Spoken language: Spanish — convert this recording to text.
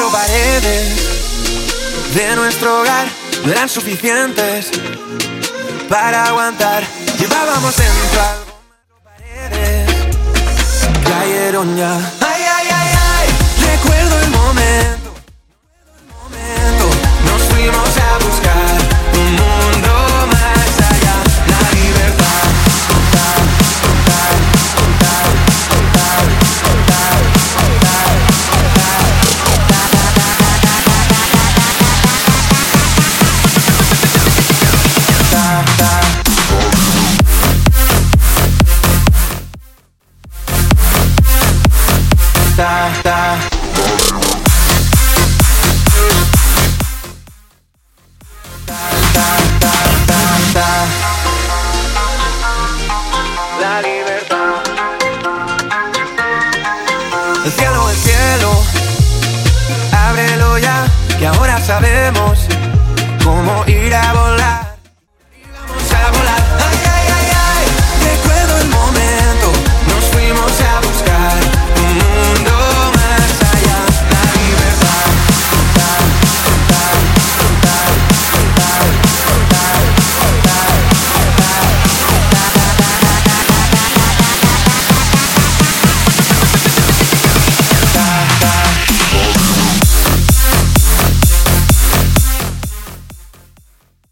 4 paredes de nuestro hogar no eran suficientes para aguantar. Llevábamos dentro algo más, paredes cayeron ya. Ay, ay, ay, ay, recuerdo el momento, nos fuimos a buscar un mundo más allá. La libertad, la libertad. El cielo, ábrelo ya, que ahora sabemos